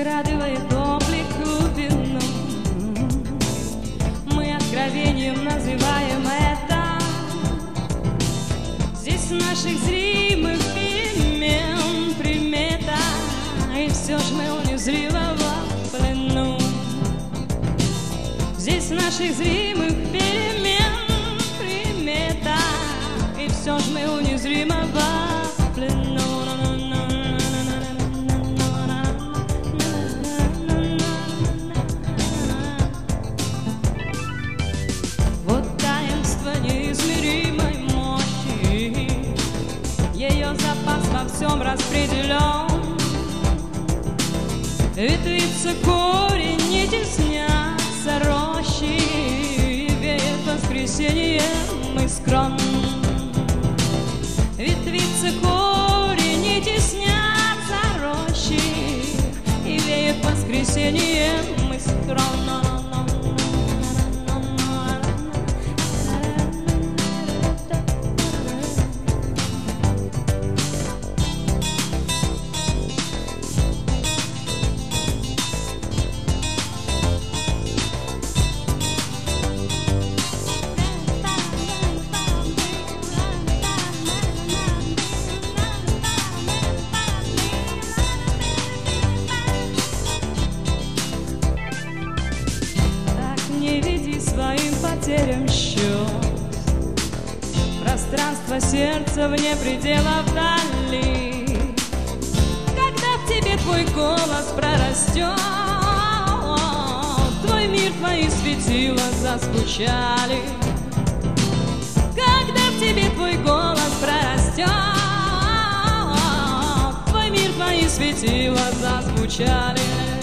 скрадывает облик глубину. Мы откровением называем это. Здесь наших зримых перемен примета, и все ж мы унизримо в плену. Здесь наших зримых перемен примета, и все ж мы унизримо в плену. Вот таинство неизмеримой мощи, ее запас во всем распределен. Ветвится корень, не теснятся рощи, веет воскресеньем искрон. Ветвится корень, не теснятся рощи, и веет воскресеньем искрон. Своим потерям счет. Пространство сердца вне пределов дали. Когда в тебе твой голос прорастет, твой мир, твои светила зазвучали. Когда в тебе твой голос прорастет, твой мир, твои светила зазвучали.